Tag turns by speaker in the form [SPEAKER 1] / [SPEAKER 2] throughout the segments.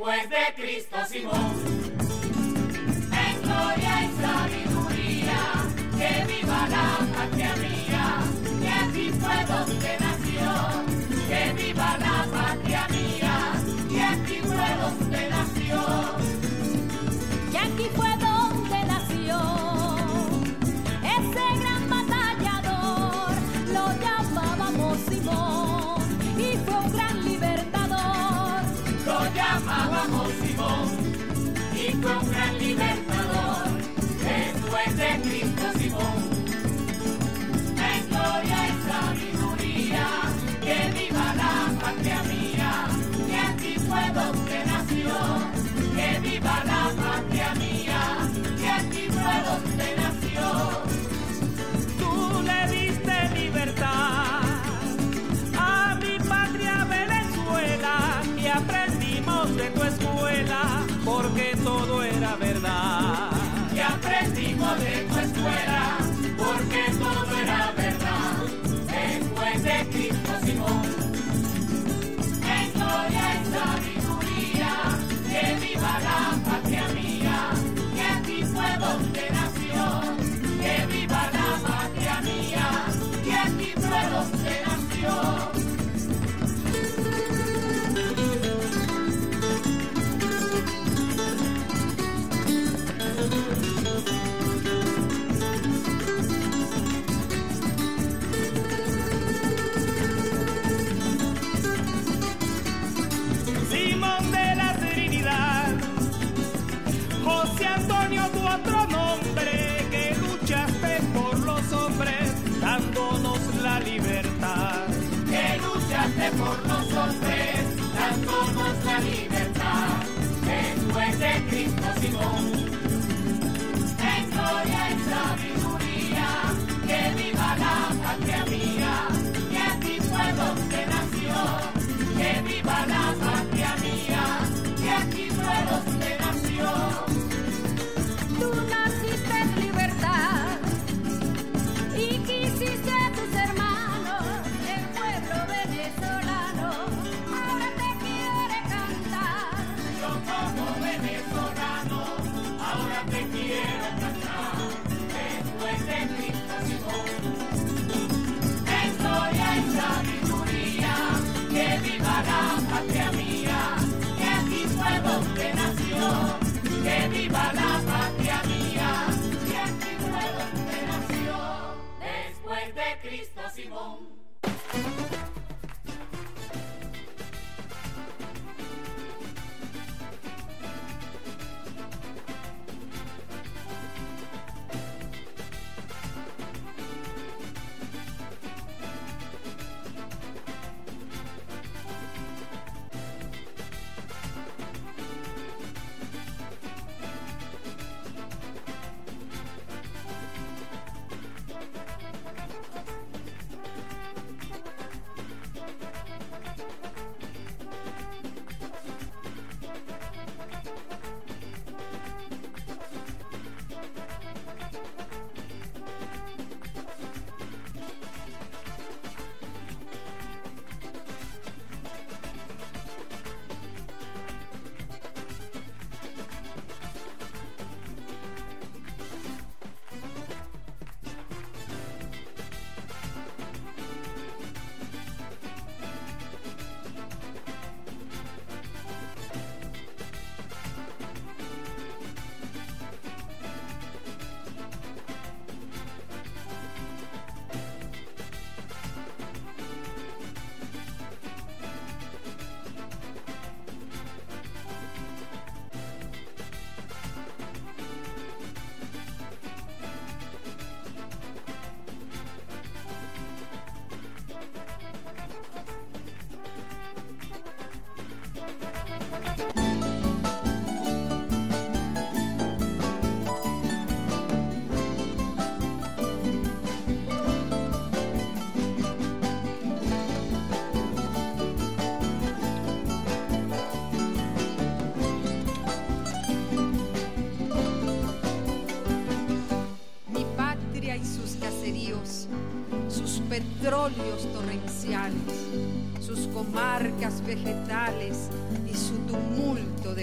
[SPEAKER 1] después de Cristo Simón. En gloria y sabiduría, que viva la patria mía, que aquí fue donde nació. Que viva la patria mía, que aquí fue donde nació.
[SPEAKER 2] Que aquí fue donde nació ese gran batallador, lo llamábamos Simón y fue un gran libertador.
[SPEAKER 1] Lo llamábamos Simón y fue un gran libertador, después de Cristo Simón. En gloria y sabiduría, que viva la patria mía, que aquí fue donde nació. Que viva la patria mía, que aquí fue donde nació.
[SPEAKER 3] Tú le diste libertad a mi patria Venezuela y aprendimos de tu escuela porque todo era verdad.
[SPEAKER 1] Y aprendimos de tu escuela porque todo era verdad, después de Cristo Simón. En gloria y sabiduría, que viva la patria mía, que aquí fue donde nació. Que viva la patria mía, que aquí fue donde nació.
[SPEAKER 3] Simón de la Trinidad, José Antonio, tu otro nombre, que luchaste por los hombres, dándonos la libertad.
[SPEAKER 1] Que luchaste por los hombres, dándonos la libertad, después de Cristo Simón. En gloria y sabiduría, que viva la patria mía, que aquí fue donde nació. Que viva la patria mía, que aquí fue donde nació.
[SPEAKER 2] Tú naciste en libertad y quisiste a tus hermanos, el pueblo venezolano, ahora te quiere cantar.
[SPEAKER 1] Yo como venezolano, ahora te quiero cantar, después de Cristo Simón. En gloria y sabiduría, que viva la patria mía, que aquí fue donde nació. Que viva la patria mía, que aquí fue donde nació, después de Cristo Simón.
[SPEAKER 4] petróleos torrenciales, sus comarcas vegetales y su tumulto de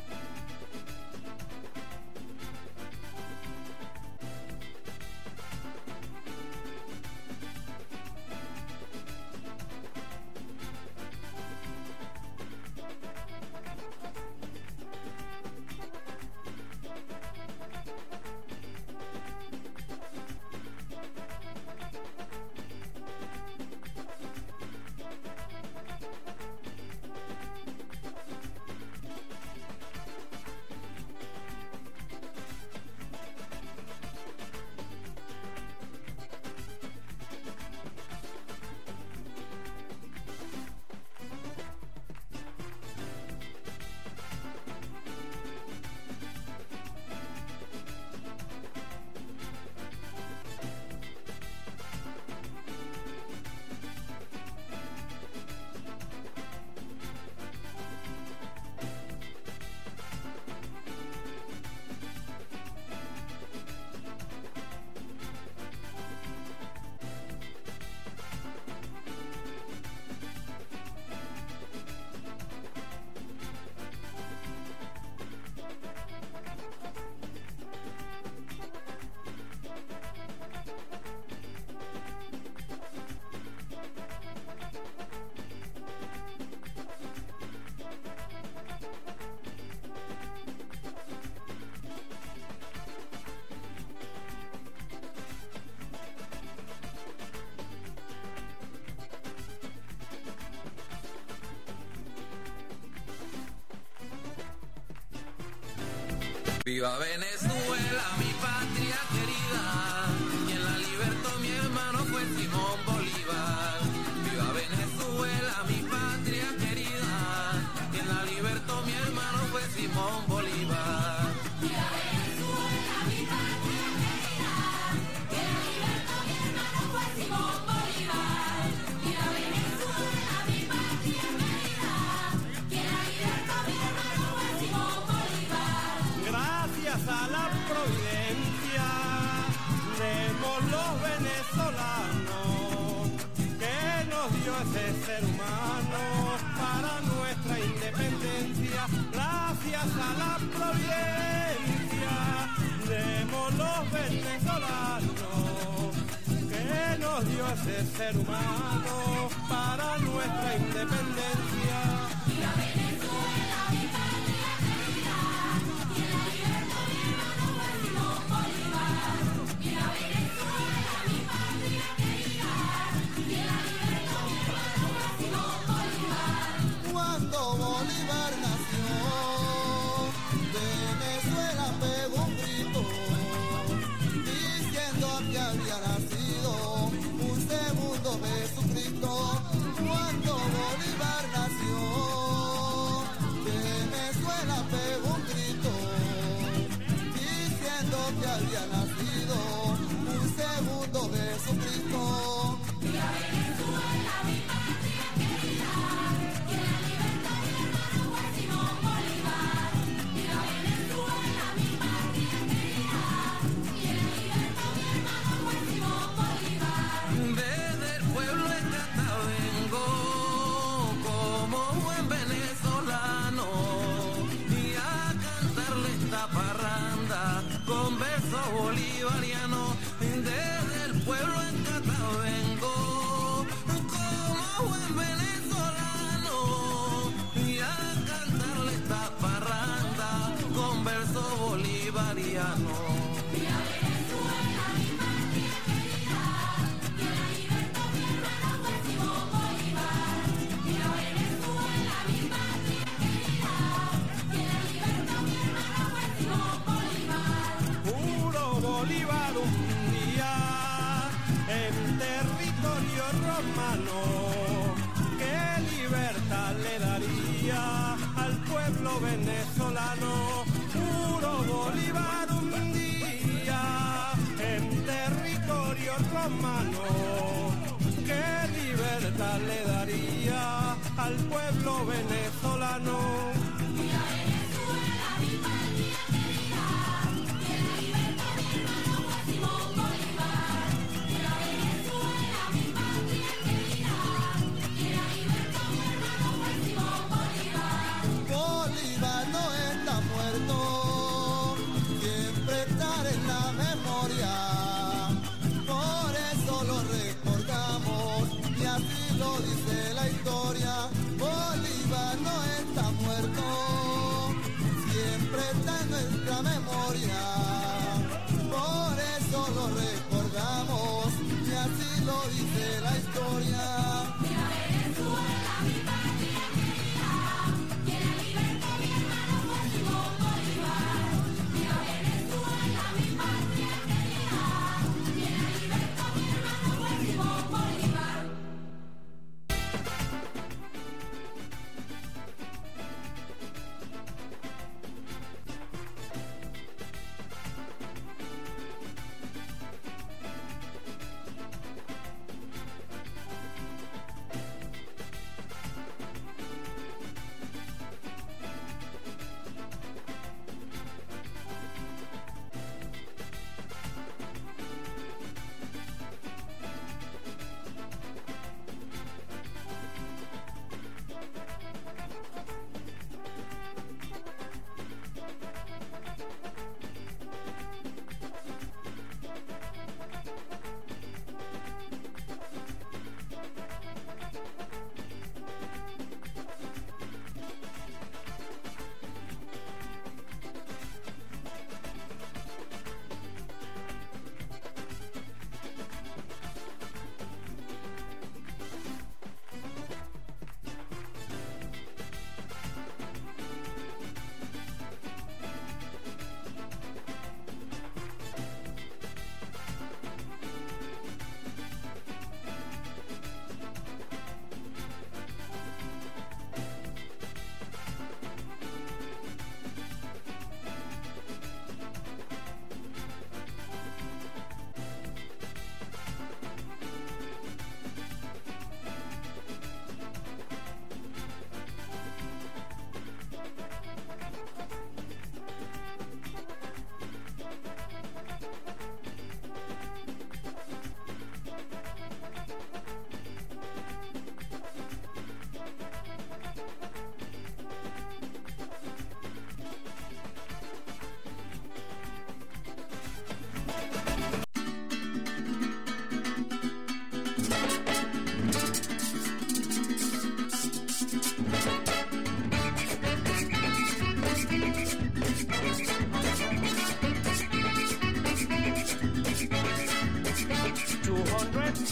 [SPEAKER 5] Viva Venezuela, mi patria querida, quien la libertó mi hermano fue Simón Bolívar. Viva Venezuela, mi patria querida, quien la libertó mi hermano fue Simón Bolívar.
[SPEAKER 2] Viva Venezuela, mi patria querida, quien la libertó mi hermano fue Simón Bolívar. Viva Venezuela, mi patria querida, quien la libertó mi hermano fue Simón Bolívar.
[SPEAKER 3] Gracias a la providencia demos los venezolanos que nos dio ese ser humano para nuestra independencia. Gracias a la providencia demos los venezolanos que nos dio ese ser humano para nuestra independencia.
[SPEAKER 2] Viva Venezuela, mi patria querida, quien la libertó mi hermano fue Simón Bolívar. Viva Venezuela, mi patria querida, quien la libertó mi hermano fue Simón Bolívar.
[SPEAKER 6] Cuando Bolívar nació, Venezuela pegó un grito, diciendo que había nacido un segundo Jesucristo. Cuando Bolívar nació, Venezuela pegó un grito, diciendo que había nacido un segundo Jesucristo.
[SPEAKER 2] Viva Venezuela, mi patria querida, quien la libertó mi hermano fue Simón Bolívar. Viva Venezuela, mi patria querida, quien la libertó mi hermano fue Simón Bolívar.
[SPEAKER 5] Desde el pueblo escata vengo como buen venezolano y a cantarle esta parranda con versos bolivarianos. Desde el pueblo escata vengo como buen venezolano y a cantarle esta parranda con versos bolivarianos.
[SPEAKER 2] Viva Venezuela, mi patria querida, quien la libertó mi hermano fue Simón Bolívar. Viva Venezuela, mi patria querida, quien la libertó mi hermano fue Simón Bolívar.
[SPEAKER 3] Puro Bolívar un día en territorio romano, ¿qué libertad le daría al pueblo venezolano? Puro Bolívar un día en territorio romano, ¿qué libertad le daría al pueblo venezolano?
[SPEAKER 2] Viva Venezuela, mi patria querida, quien la libertó mi hermano fue Simón Bolívar. Viva Venezuela, mi patria querida, quien la libertó mi hermano fue Simón Bolívar.
[SPEAKER 6] Bolívar no está muerto, siempre estará en la memoria, por eso lo recordamos y así lo dice la historia. Bolívar no está muerto, siempre está en nuestra memoria, por eso lo recordamos y así lo dice la historia.
[SPEAKER 2] Viva Venezuela, mi patria querida, quien la libertó mi hermano fue Simón Bolívar. Viva Venezuela, mi patria querida, quien la libertó mi hermano fue Simón Bolívar.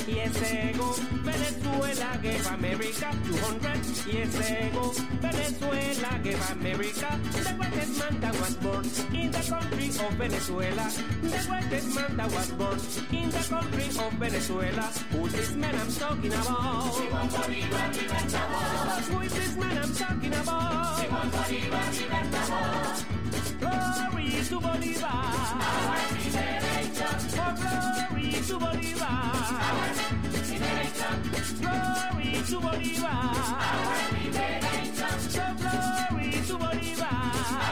[SPEAKER 3] Yes, go Venezuela gave America 200. Yes, go Venezuela gave America the greatest man that was born in the country of Venezuela. The greatest man that was born in the country of Venezuela. Who's this man I'm talking about?
[SPEAKER 1] Simón Bolívar Libertador.
[SPEAKER 3] Who is this man I'm talking about?
[SPEAKER 1] Simón Bolívar Libertador.
[SPEAKER 3] Glory to Bolivar.
[SPEAKER 1] Our liberation.
[SPEAKER 3] Oh, glory to Bolivar.
[SPEAKER 1] Our liberation.
[SPEAKER 3] Glory to Bolivar.
[SPEAKER 1] Our liberation.
[SPEAKER 3] So glory to Bolivar.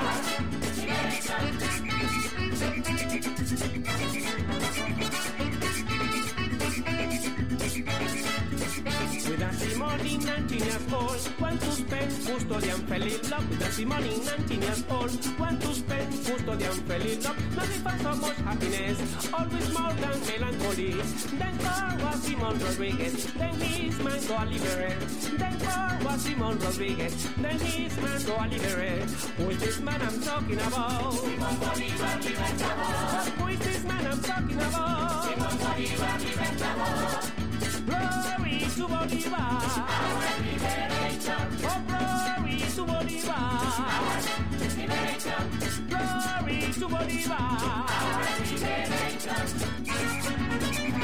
[SPEAKER 3] With a Simón in 19 years old, want to spend custodian fell in love. With a Simón in 19 years old, want to spend custodian fell in love. Nothing for so much happiness, always more than melancholy. Then for was Simón Rodriguez, then his man go Oliver. Then for was Simón Rodriguez, then his man go Oliver. Who is this man I'm talking about?
[SPEAKER 1] Simón Bolívar Libertador.
[SPEAKER 3] Who is this man I'm talking about?
[SPEAKER 1] Simón Bolívar Libertador.
[SPEAKER 3] Glory to Bolivar.
[SPEAKER 1] Our liberation.
[SPEAKER 3] Oh, glory to Bolivar.
[SPEAKER 1] Our liberation.
[SPEAKER 3] Glory to Bolivar.
[SPEAKER 1] Our liberation.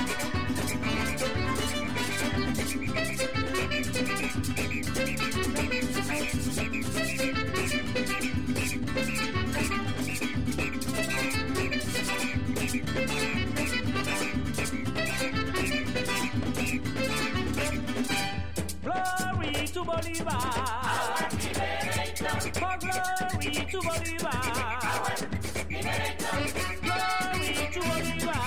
[SPEAKER 3] Glory to Bolivar.
[SPEAKER 1] Our liberation.
[SPEAKER 3] Oh, glory to Bolivar.
[SPEAKER 1] Our liberation.
[SPEAKER 3] Glory to Bolivar.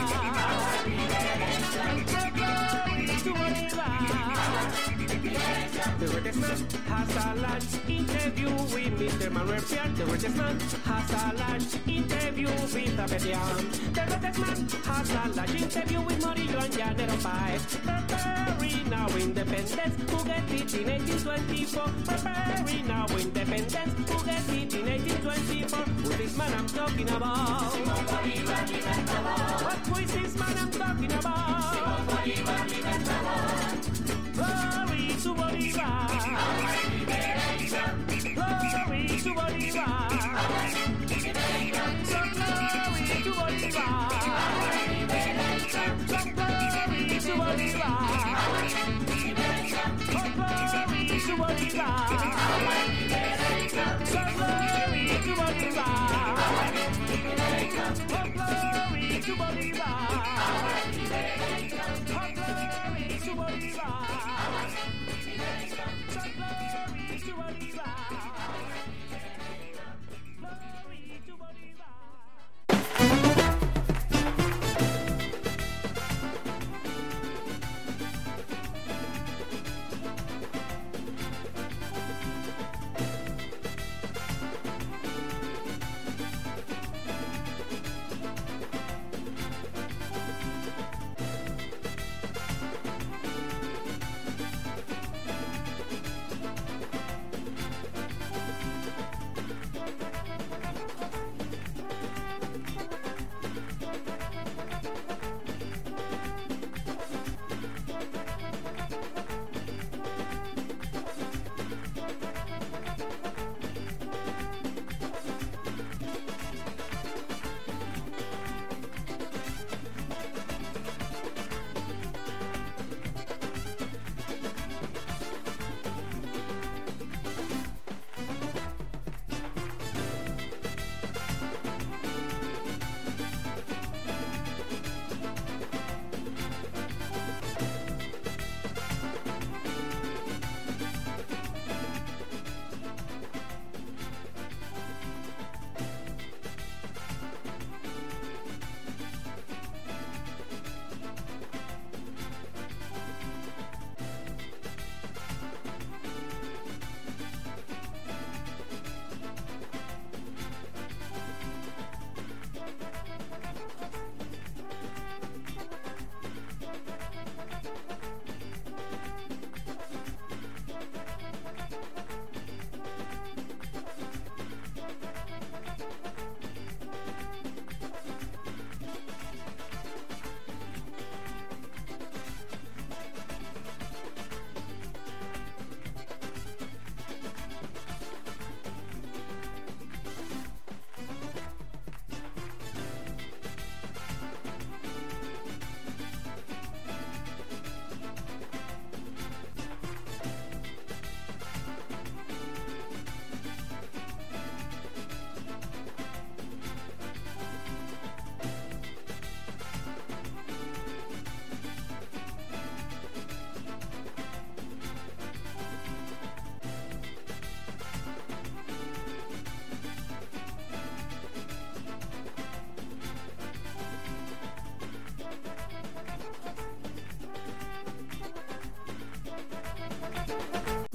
[SPEAKER 3] Oh, glory to Bolivar. The greatest man has a large interview with Mr. Manuel Piar. The greatest man has a large interview with Abedian. The greatest man has a large interview with Morillo and Llanero Páez. Preparing now independence, who get it in 1824. Preparing now independence, who get it in 1824. Who's this man I'm talking about?
[SPEAKER 1] Simón Bolívar Libertador.
[SPEAKER 3] What who is this man I'm talking about?
[SPEAKER 1] Simón Bolívar Libertador.
[SPEAKER 3] Glory to Bolivar.
[SPEAKER 1] Our liberation.
[SPEAKER 3] Glory to Bolivar.
[SPEAKER 1] Our liberation.
[SPEAKER 3] So glory to Bolivar.
[SPEAKER 1] Our liberation.
[SPEAKER 3] So glory to Bolivar.
[SPEAKER 1] Our liberation.
[SPEAKER 3] Oh, glory to Bolivar.
[SPEAKER 1] Our liberation.
[SPEAKER 3] So glory to Bolivar.
[SPEAKER 1] Our liberation.
[SPEAKER 3] Oh, glory to Bolivar.
[SPEAKER 1] Our liberation.
[SPEAKER 3] Oh, glory to Bolivar. So glory to Bolivar. Glory to Bolivar.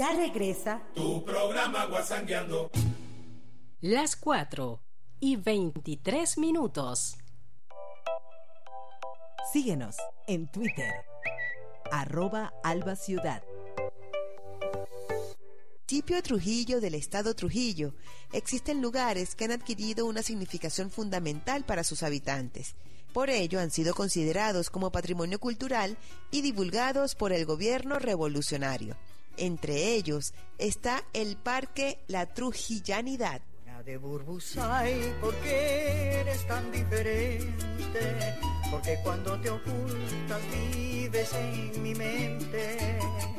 [SPEAKER 7] Ya regresa
[SPEAKER 1] tu programa Guasangueando.
[SPEAKER 8] Las 4:23.
[SPEAKER 7] Síguenos en Twitter, @AlbaCiudad.
[SPEAKER 9] Municipio Trujillo del estado Trujillo, existen lugares que han adquirido una significación fundamental para sus habitantes. Por ello han sido considerados como patrimonio cultural y divulgados por el gobierno revolucionario. Entre ellos está el Parque La Trujillanidad.
[SPEAKER 10] De Burbusay, ¿por qué eres tan diferente? Porque cuando te ocultas vives en mi mente.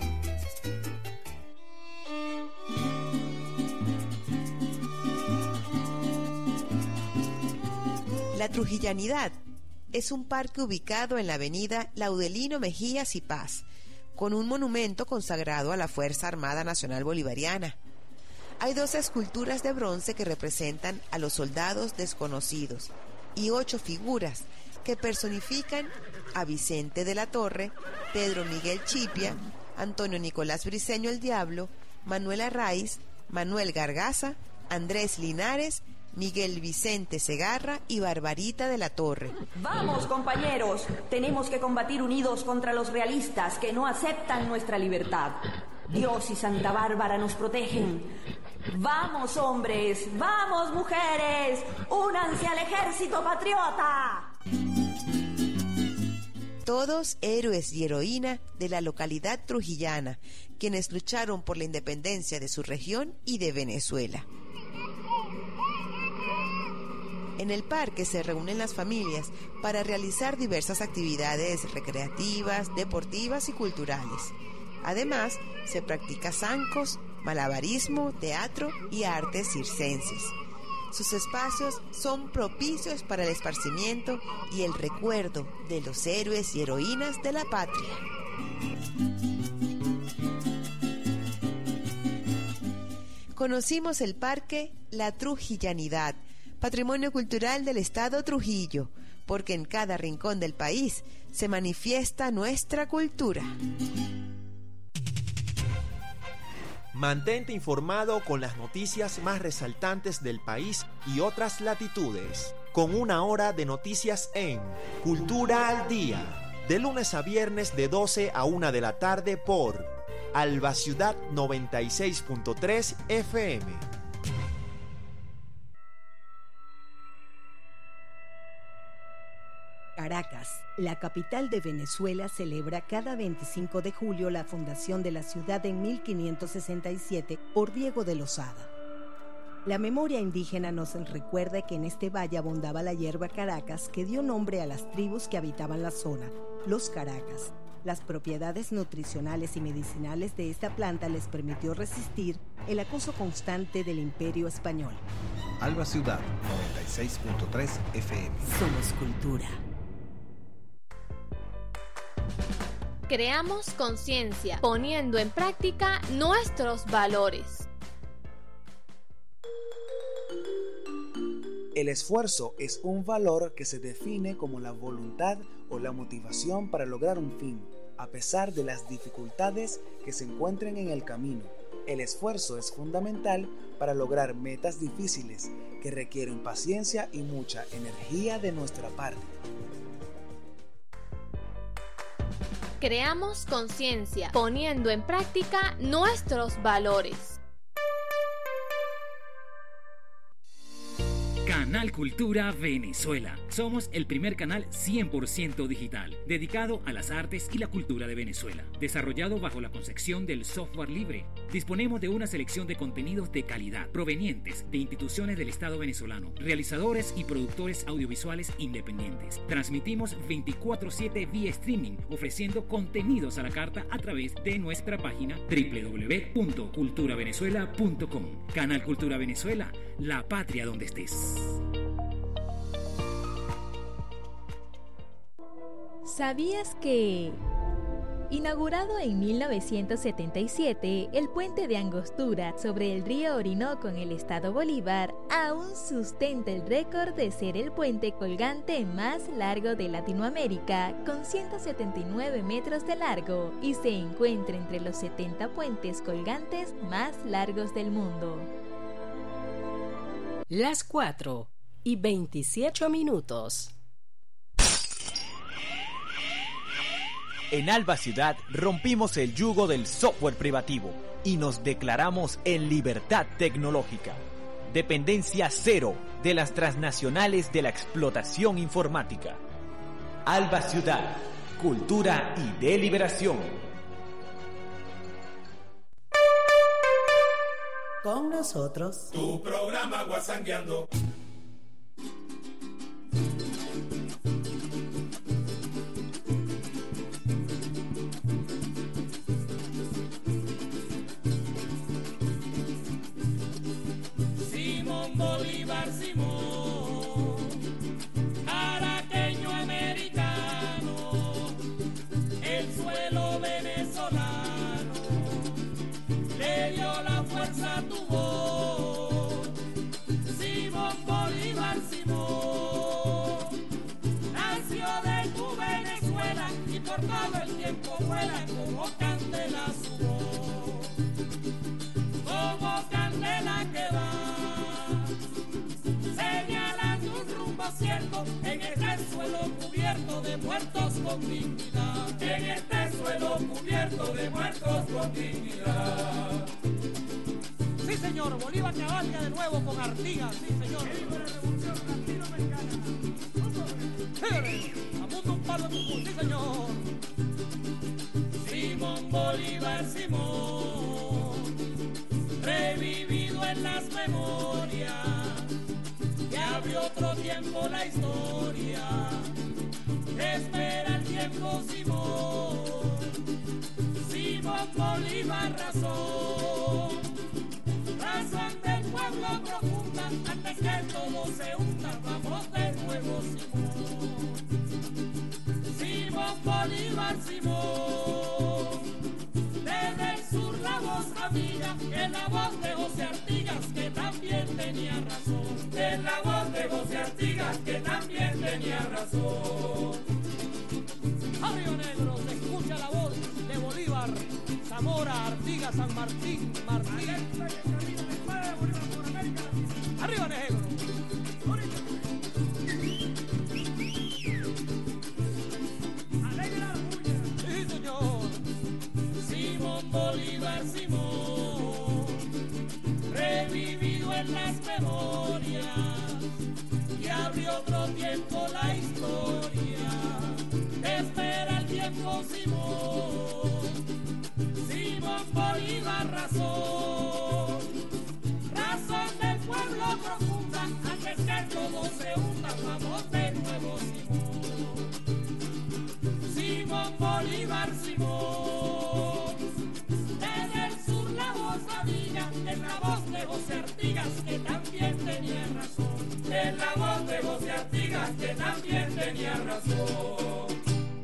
[SPEAKER 9] La Trujillanidad es un parque ubicado en la avenida Laudelino Mejías y Paz, con un monumento consagrado a la Fuerza Armada Nacional Bolivariana. Hay 2 esculturas de bronce que representan a los soldados desconocidos y 8 figuras que personifican a Vicente de la Torre, Pedro Miguel Chipia, Antonio Nicolás Briceño el Diablo, Manuel Arraiz, Manuel Gargaza, Andrés Linares, Miguel Vicente Segarra y Barbarita de la Torre.
[SPEAKER 11] Vamos, compañeros, tenemos que combatir unidos contra los realistas que no aceptan nuestra libertad. Dios y Santa Bárbara nos protegen. Vamos, hombres, vamos, mujeres, únanse al ejército patriota.
[SPEAKER 9] Todos héroes y heroína de la localidad trujillana, quienes lucharon por la independencia de su región y de Venezuela. En el parque se reúnen las familias para realizar diversas actividades recreativas, deportivas y culturales. Además, se practica zancos, malabarismo, teatro y artes circenses. Sus espacios son propicios para el esparcimiento y el recuerdo de los héroes y heroínas de la patria. Conocimos el Parque La Trujillanidad, patrimonio cultural del estado Trujillo, porque en cada rincón del país se manifiesta nuestra cultura.
[SPEAKER 12] Mantente informado con las noticias más resaltantes del país y otras latitudes, con 1 hora de noticias en Cultura al Día, de lunes a viernes de 12 a 1 de la tarde por AlbaCiudad 96.3 FM.
[SPEAKER 7] Caracas, la capital de Venezuela, celebra cada 25 de julio la fundación de la ciudad en 1567 por Diego de Lozada. La memoria indígena nos recuerda que en este valle abundaba la hierba Caracas que dio nombre a las tribus que habitaban la zona, los Caracas. Las propiedades nutricionales y medicinales de esta planta les permitió resistir el acoso constante del Imperio Español.
[SPEAKER 13] AlbaCiudad 96.3 FM.
[SPEAKER 7] Somos cultura.
[SPEAKER 14] Creamos conciencia, poniendo en práctica nuestros valores.
[SPEAKER 15] El esfuerzo es un valor que se define como la voluntad o la motivación para lograr un fin, a pesar de las dificultades que se encuentren en el camino. El esfuerzo es fundamental para lograr metas difíciles que requieren paciencia y mucha energía de nuestra parte.
[SPEAKER 14] Creamos conciencia, poniendo en práctica nuestros valores.
[SPEAKER 16] Canal Cultura Venezuela. Somos el primer canal 100% digital, dedicado a las artes y la cultura de Venezuela. Desarrollado bajo la concepción del software libre, disponemos de una selección de contenidos de calidad, provenientes de instituciones del Estado venezolano, realizadores y productores audiovisuales independientes. Transmitimos 24/7 vía streaming, ofreciendo contenidos a la carta a través de nuestra página www.culturavenezuela.com. Canal Cultura Venezuela, la patria donde estés.
[SPEAKER 14] ¿Sabías que
[SPEAKER 17] Inaugurado en 1977, el puente de Angostura sobre el río Orinoco en el estado Bolívar aún sustenta el récord de ser el puente colgante más largo de Latinoamérica, con 179 metros de largo, y se encuentra entre los 70 puentes colgantes más largos del mundo.
[SPEAKER 8] Las 4:27.
[SPEAKER 18] En Alba Ciudad rompimos el yugo del software privativo y nos declaramos en libertad tecnológica. Dependencia cero de las transnacionales de la explotación informática. Alba Ciudad, cultura y deliberación.
[SPEAKER 19] Con nosotros,
[SPEAKER 1] tu programa Guasangueando.
[SPEAKER 3] Simón Bolívar, Simón, caraqueño americano, el suelo venezolano le dio la fuerza a tu voz. Simón Bolívar, Simón, nació de tu Venezuela y por todo el tiempo vuela como candela su voz, como candela que va señalando un rumbo cierto en este suelo cubierto de muertos con dignidad, en este suelo cubierto de muertos con dignidad.
[SPEAKER 20] Sí, señor, Bolívar cabalga de nuevo con Artigas, sí, señor.
[SPEAKER 3] ¡Viva la revolución latinoamericana!
[SPEAKER 20] ¡A mundo un palo de Tucumán, sí, señor!
[SPEAKER 3] Simón Bolívar, Simón, revivido en las memorias, que abrió otro tiempo la historia, espera el tiempo Simón, Simón Bolívar razón, razón del pueblo profunda, antes que todo se hunda, vamos de nuevo Simón, Simón Bolívar Simón, desde el sur la voz amiga, es la voz de José Artigas que también tenía razón, es la voz de José Artigas que también tenía razón.
[SPEAKER 20] A Río Negro se escucha la voz de Bolívar, Zamora, Artigas, San Martín, Martín. Arriba Negro. Sí, señor.
[SPEAKER 3] Simón Bolívar Simón, revivido en las memorias, y abrió otro tiempo la historia, espera el tiempo Simón, Simón Bolívar razón, razón del pueblo profunda, antes que todo se hunda, vamos de nuevo Simón, Simón Bolívar Simón, desde el sur la voz amiga, es la voz de José Artigas que también tenía razón, es la voz de José Artigas que también tenía razón.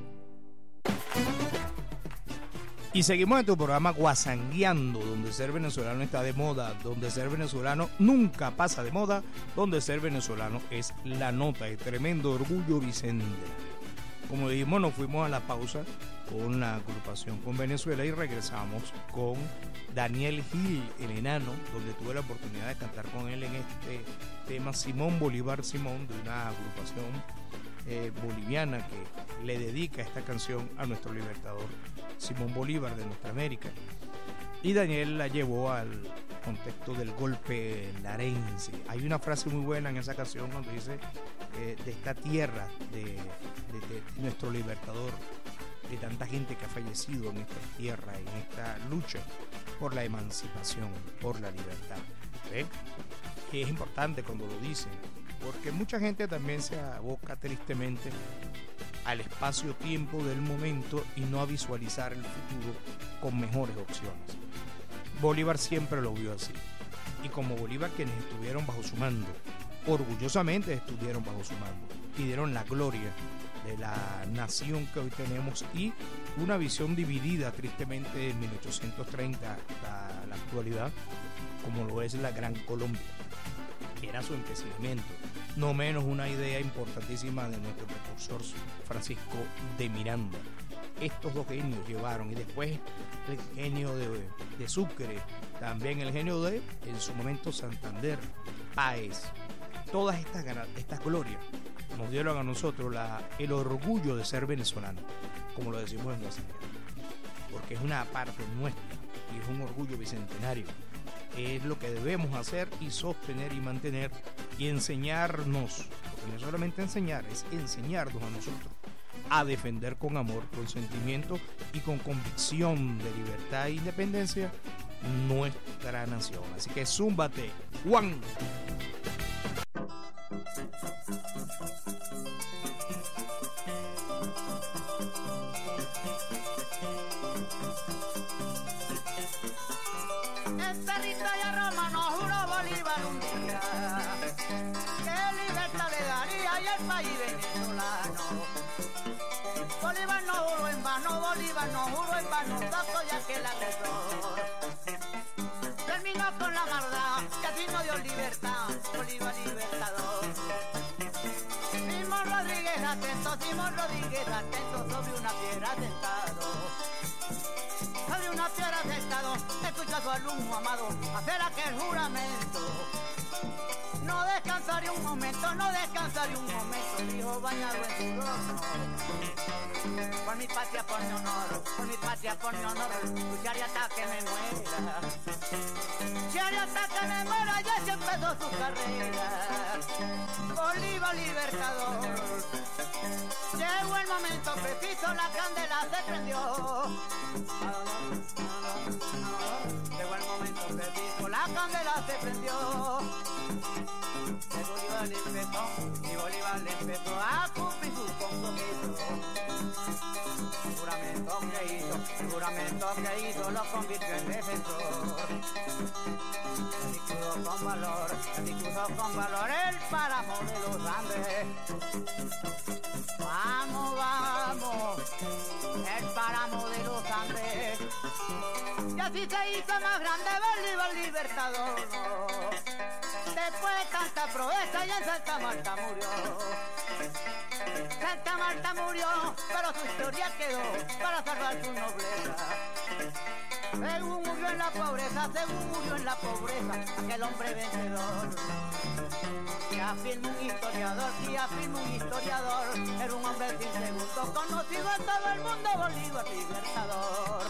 [SPEAKER 21] Y seguimos en tu programa Guasangueando, donde ser venezolano está de moda, donde ser venezolano nunca pasa de moda, donde ser venezolano es la nota de tremendo orgullo Vicente. Como dijimos, nos fuimos a la pausa con la agrupación con Venezuela y regresamos con Daniel Gil, el enano, donde tuve la oportunidad de cantar con él en este tema Simón Bolívar Simón, de una agrupación boliviana que le dedica esta canción a nuestro libertador Simón Bolívar de nuestra América. Y Daniel la llevó al contexto del golpe larense. Hay una frase muy buena en esa canción cuando dice de esta tierra de nuestro libertador, de tanta gente que ha fallecido en esta tierra, en esta lucha por la emancipación, por la libertad. ¿Ven? Que es importante cuando lo dicen, porque mucha gente también se aboca tristemente al espacio-tiempo del momento y no a visualizar el futuro con mejores opciones. Bolívar siempre lo vio así, y como Bolívar quienes estuvieron bajo su mando orgullosamente estuvieron bajo su mando y dieron la gloria de la nación que hoy tenemos y una visión dividida tristemente en 1830 hasta la actualidad, como lo es la Gran Colombia, que era su empecinamiento, no menos una idea importantísima de nuestro precursor Francisco de Miranda. Estos dos genios llevaron, y después el genio de Sucre, también el genio de, en su momento, Santander, Páez. Todas estas glorias nos dieron a nosotros el orgullo de ser venezolano, como lo decimos en Guasanguín, porque es una parte nuestra y es un orgullo bicentenario. Es lo que debemos hacer y sostener y mantener y enseñarnos, porque no es solamente enseñar, es enseñarnos a nosotros a defender con amor, con sentimiento y con convicción de libertad e independencia nuestra nación. Así que zúmbate, Juan.
[SPEAKER 1] En territorio romano juró Bolívar un día que libertad le daría y el país venezolano. Bolívar no juró en vano, Bolívar no juró en vano, tocó ya que el agresor terminó con la maldad que así no dio libertad, Bolívar libertador. Simón Rodríguez atento sobre una piedra sentado. Sobre una piedra sentado, escucha a su alumno amado hacer aquel juramento. No descansaré un momento, dijo bañado en sudor. Por mi patria, por mi honor, lucharé hasta que me muera. Lucharé hasta que me muera, ya se empezó su carrera. Bolívar libertador. Llegó el momento preciso, la candela se prendió. Llegó el momento preciso, la candela se prendió. Y Bolívar le empezó a cumplir sus compromisos. El juramento que hizo lo convirtió en defensor. Discurso con valor el páramo de los Andes. Vamos, el páramo de los Andes. Y así se hizo más grande Bolívar libertador. Después de tanta proeza y en Santa Marta murió. Santa Marta murió, pero su historia quedó para salvar su nobleza. Según murió en la pobreza, aquel hombre vencedor. Que afirma un historiador, era un hombre sin segundo, conocido en todo el mundo, Bolívar libertador.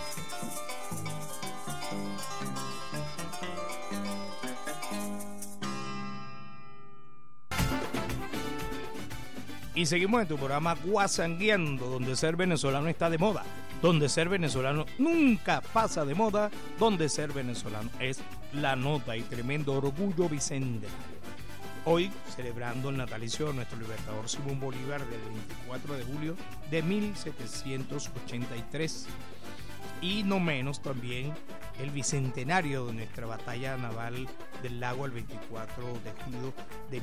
[SPEAKER 21] Y seguimos en tu programa Guasangueando, donde ser venezolano está de moda, donde ser venezolano nunca pasa de moda, donde ser venezolano es la nota y tremendo orgullo bicentenario. Hoy, celebrando el natalicio de nuestro libertador Simón Bolívar del 24 de julio de 1783. Y no menos también el bicentenario de nuestra batalla naval del lago el 24 de julio de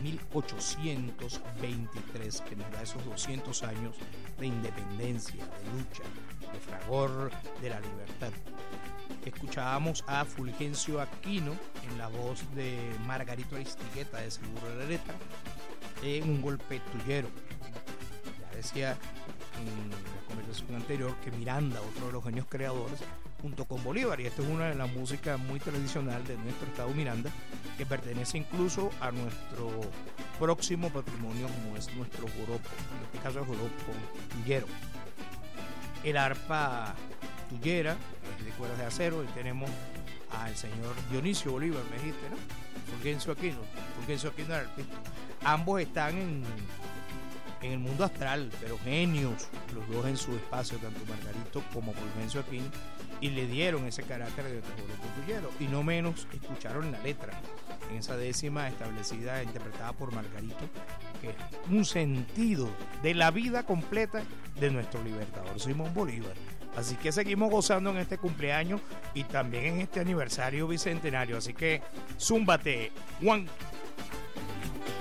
[SPEAKER 21] 1823, que nos da esos 200 años de independencia, de lucha, de fragor de la libertad. Escuchábamos a Fulgencio Aquino en la voz de Margarito Aristigueta de Seguro de la Letra en un golpe tuyero. Ya decía en la conversación anterior que Miranda, otro de los genios creadores, junto con Bolívar, y esto es una de las músicas muy tradicional de nuestro estado Miranda, que pertenece incluso a nuestro próximo patrimonio, como es nuestro joropo, en este caso el joropo tuyero. El arpa tuyera es de cuerdas de acero, y tenemos al señor Dionisio Bolívar, me dijiste, ¿no? Fulgencio Aquino era arpista. Ambos están en el mundo astral, pero genios, los dos en su espacio, tanto Margarito como Fulgencio Aquino, y le dieron ese carácter de joropo tuyero, y no menos escucharon la letra en esa décima establecida, interpretada por Margarito, que es un sentido de la vida completa de nuestro libertador Simón Bolívar. Así que seguimos gozando en este cumpleaños y también en este aniversario bicentenario. Así que zúmbate, Juan.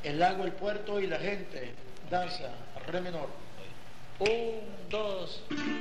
[SPEAKER 4] el lago, el puerto y la gente. Danza, re menor. 1, 2.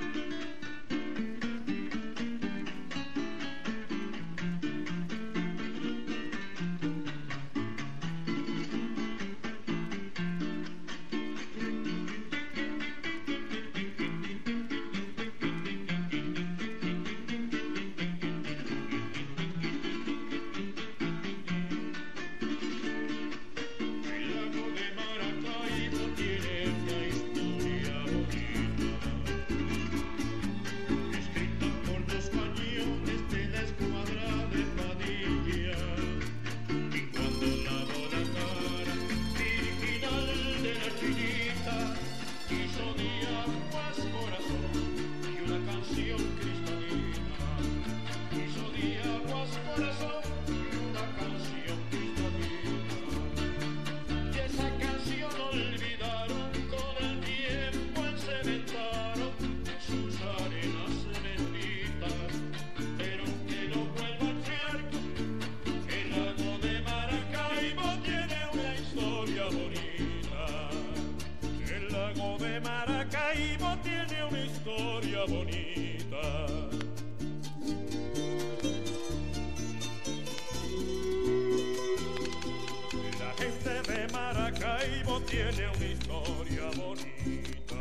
[SPEAKER 22] Tiene una historia bonita.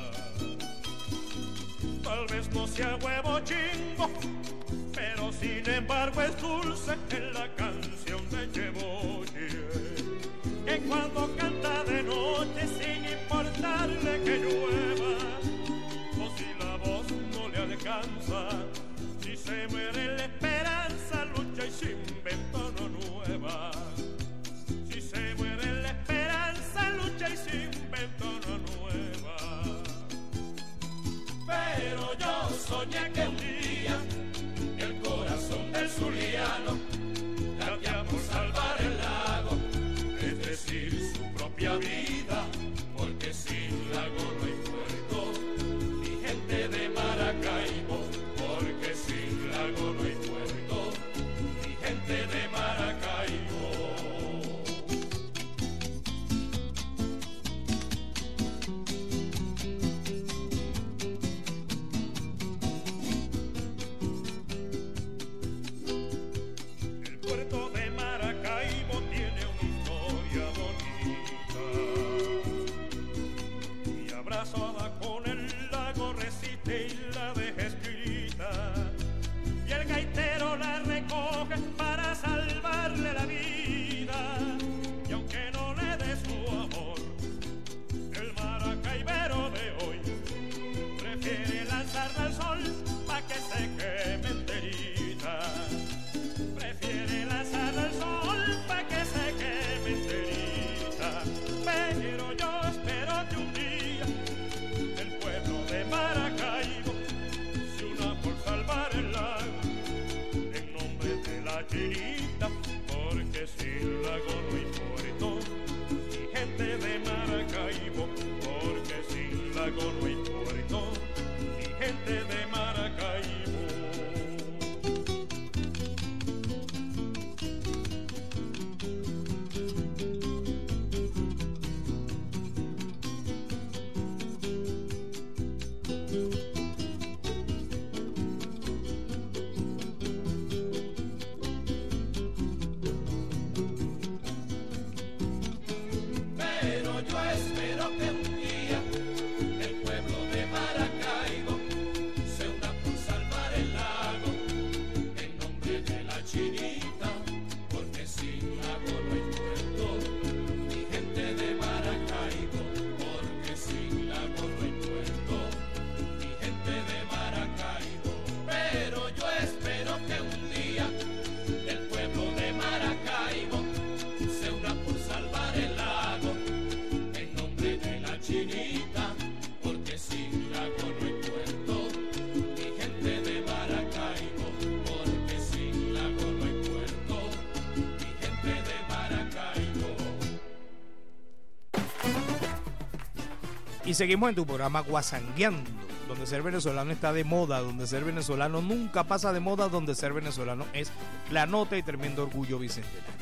[SPEAKER 22] Tal vez no sea huevo chingo, pero sin embargo es dulce en la canción de Cheboye. Que cuando canta de noche sin importarle que llueva, o si la voz no le alcanza, si se muere la esperanza, lucha y se inventa una nueva. Si se muere la esperanza, lucha y se inventa una nueva. Pero yo soñé que un día el corazón del zuliano latía por salvar el lago, es decir, su propia vida, porque sin lago no hay puerto, ni gente de Maracaibo, porque sin lago no hay puerto, ni gente de Maracaibo. Para salvarle la vida, y aunque no le dé su amor, el maracaibero de hoy prefiere lanzarla al sol pa' que se queme enterita. Prefiere lanzarla al sol pa' que se queme enterita. Pero yo espero que un día el pueblo de Maracaibo se una por salvar el lago, chinita, porque sin lago no hay puerto, y gente de Maracaibo, porque sin lago no hay puerto, y gente de Maracaibo.
[SPEAKER 21] Y seguimos en tu programa Guasangueando, donde ser venezolano está de moda, donde ser venezolano nunca pasa de moda, donde ser venezolano es la nota y tremendo orgullo bicentenario.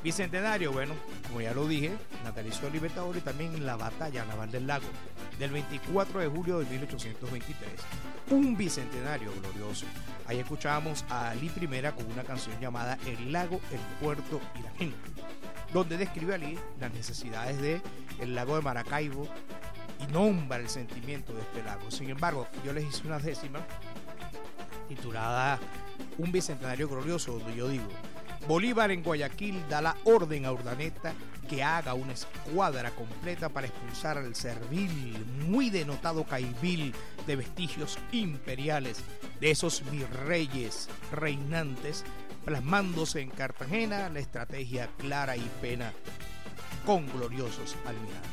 [SPEAKER 21] Bicentenario, bueno, como ya lo dije, natalicio del Libertador y también la batalla naval del Lago, del 24 de julio de 1823. Un bicentenario glorioso. Ahí escuchábamos a Ali I con una canción llamada El lago, el puerto y la gente, donde describe Ali las necesidades del lago de Maracaibo y nombra el sentimiento de este lago. Sin embargo, yo les hice una décima titulada Un bicentenario glorioso, donde yo digo: Bolívar en Guayaquil da la orden a Urdaneta que haga una escuadra completa para expulsar al servil, muy denotado caibil de vestigios imperiales, de esos virreyes reinantes, plasmándose en Cartagena la estrategia clara y pena con gloriosos almirantes.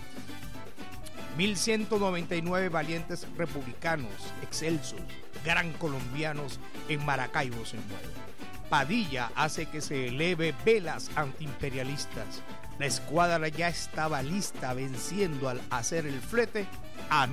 [SPEAKER 21] 1199 valientes republicanos, excelsos, gran colombianos en Maracaibo se mueven. Padilla hace que se eleve velas antiimperialistas. La escuadra ya estaba lista, venciendo al hacer el flete a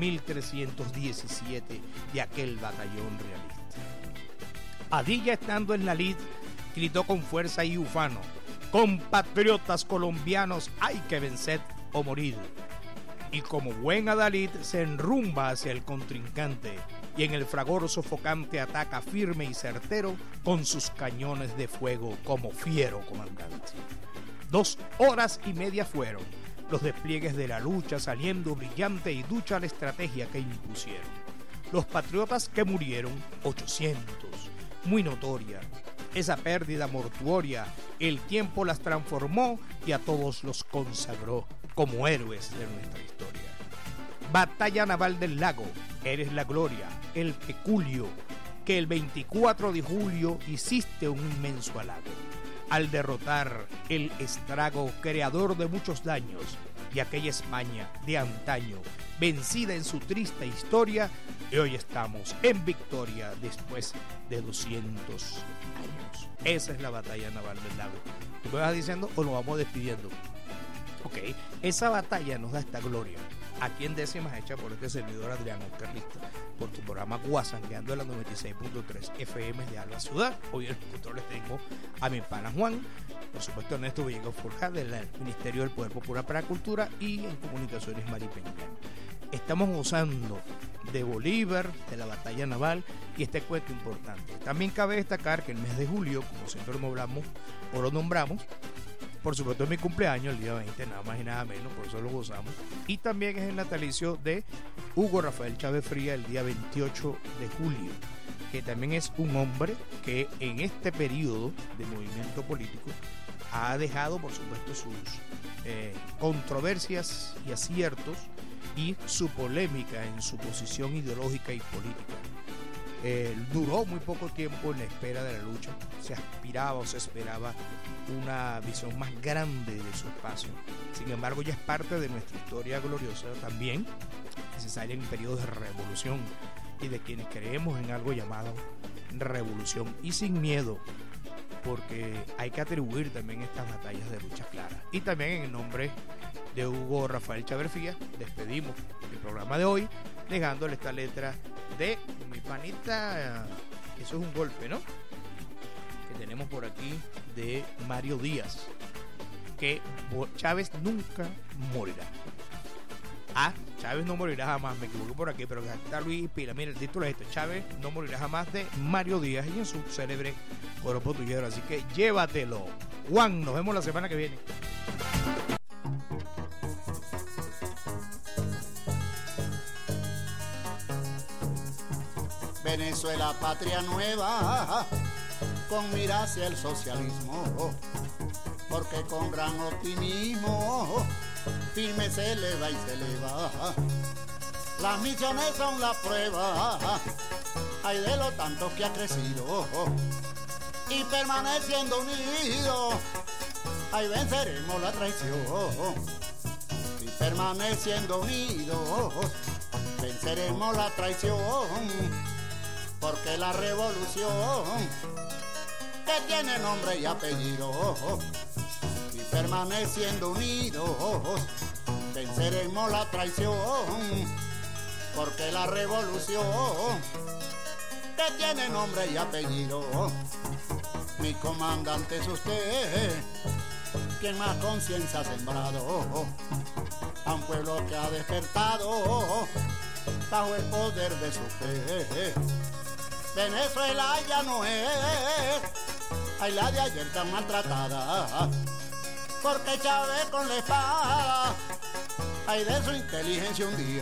[SPEAKER 21] 1317 de aquel batallón realista. Padilla, estando en la lid, gritó con fuerza y ufano: compatriotas colombianos, hay que vencer o morir. Y como buen adalid se enrumba hacia el contrincante y en el fragor sofocante ataca firme y certero con sus cañones de fuego como fiero comandante. 2 horas y media fueron los despliegues de la lucha, saliendo brillante y ducha la estrategia que impusieron. Los patriotas que murieron, 800, muy notoria. Esa pérdida mortuoria, el tiempo las transformó y a todos los consagró como héroes de nuestra historia. Batalla naval del Lago, eres la gloria, el peculio, que el 24 de julio hiciste un inmenso halago, al derrotar el estrago creador de muchos daños, y aquella España de antaño, vencida en su triste historia, y hoy estamos en victoria después de 200 años. Esa es la batalla naval del Lago. ¿Tú me vas diciendo o nos vamos despidiendo? Ok, esa batalla nos da esta gloria. Aquí en décimas, hecha por este servidor Adriano Carlista, por tu programa Guasangueando en la 96.3 FM de Alba Ciudad. Hoy en los controles tengo a mi pana Juan, por supuesto Ernesto Villegas Forja del Ministerio del Poder Popular para la Cultura, y en Comunicaciones Maripeña. Estamos gozando de Bolívar, de la batalla naval y este cuento importante. También cabe destacar que el mes de julio, como siempre lo nombramos, por supuesto es mi cumpleaños, el día 20, nada más y nada menos, por eso lo gozamos. Y también es el natalicio de Hugo Rafael Chávez Frías, el día 28 de julio, que también es un hombre que en este periodo de movimiento político ha dejado, por supuesto, sus controversias y aciertos y su polémica en su posición ideológica y política. Duró muy poco tiempo en la espera de la lucha. Se aspiraba o se esperaba una visión más grande de su espacio. Sin embargo, ya es parte de nuestra historia gloriosa, también necesaria en periodos de revolución y de quienes creemos en algo llamado revolución, y sin miedo, porque hay que atribuir también estas batallas de lucha claras. Y también en el nombre de Hugo Rafael Chávez Frías despedimos el programa de hoy, dejándole esta letra de mi panita, eso es un golpe, ¿no?, que tenemos por aquí, de Mario Díaz, que Chávez nunca morirá. Chávez no morirá jamás, me equivoqué por aquí, pero está Luis Pila. Mira, el título es este: Chávez no morirá jamás, de Mario Díaz, y en su célebre Coro Potillero. Así que llévatelo, Juan, nos vemos la semana que viene.
[SPEAKER 5] Venezuela, patria nueva, con mira hacia el socialismo, porque con gran optimismo firme se eleva y se eleva. Las misiones son la prueba, hay de lo tanto que ha crecido, y permaneciendo unidos, ahí venceremos la traición. Y permaneciendo unidos, venceremos la traición. Porque la revolución, que tiene nombre y apellido, y permaneciendo unidos, venceremos la traición. Porque la revolución, que tiene nombre y apellido, mi comandante es usted, quien más conciencia ha sembrado a un pueblo que ha despertado bajo el poder de su fe. Venezuela ya no es ay, la de ayer tan maltratada, porque Chávez con la espada ay, de su inteligencia un día,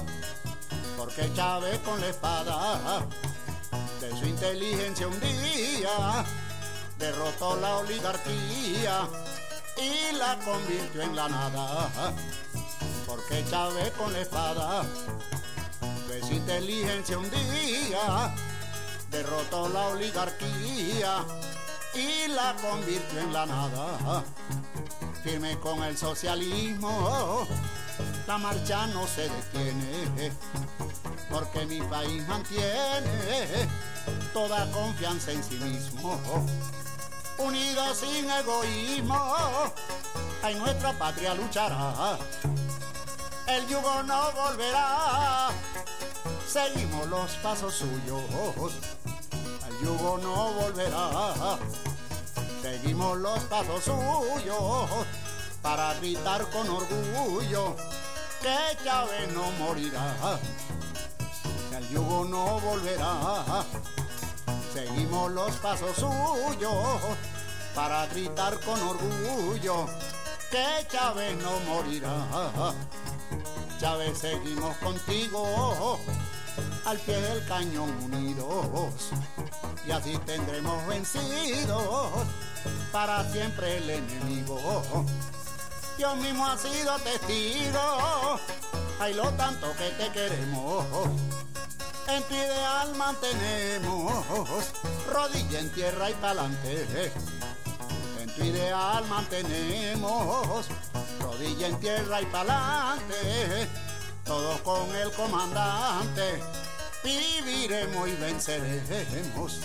[SPEAKER 5] porque Chávez con la espada de su inteligencia un día derrotó la oligarquía y la convirtió en la nada, porque Chávez con la espada de su inteligencia un día derrotó la oligarquía y la convirtió en la nada. Firme con el socialismo, la marcha no se detiene, porque mi país mantiene toda confianza en sí mismo. Unidos sin egoísmo, ay, nuestra patria luchará, el yugo no volverá, seguimos los pasos suyos, el yugo no volverá, seguimos los pasos suyos, para gritar con orgullo que Chávez no morirá, el yugo no volverá, seguimos los pasos suyos, para gritar con orgullo que Chávez no morirá. Chávez, seguimos contigo, al pie del cañón unidos, y así tendremos vencidos para siempre el enemigo. Dios mismo ha sido testigo, ay, lo tanto que te queremos, en tu ideal mantenemos, rodilla en tierra y pa'lante, en tu ideal mantenemos, rodilla en tierra y pa'lante, todos con el comandante, viviremos y venceremos.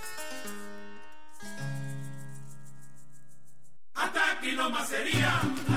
[SPEAKER 1] Hasta aquí nomás sería.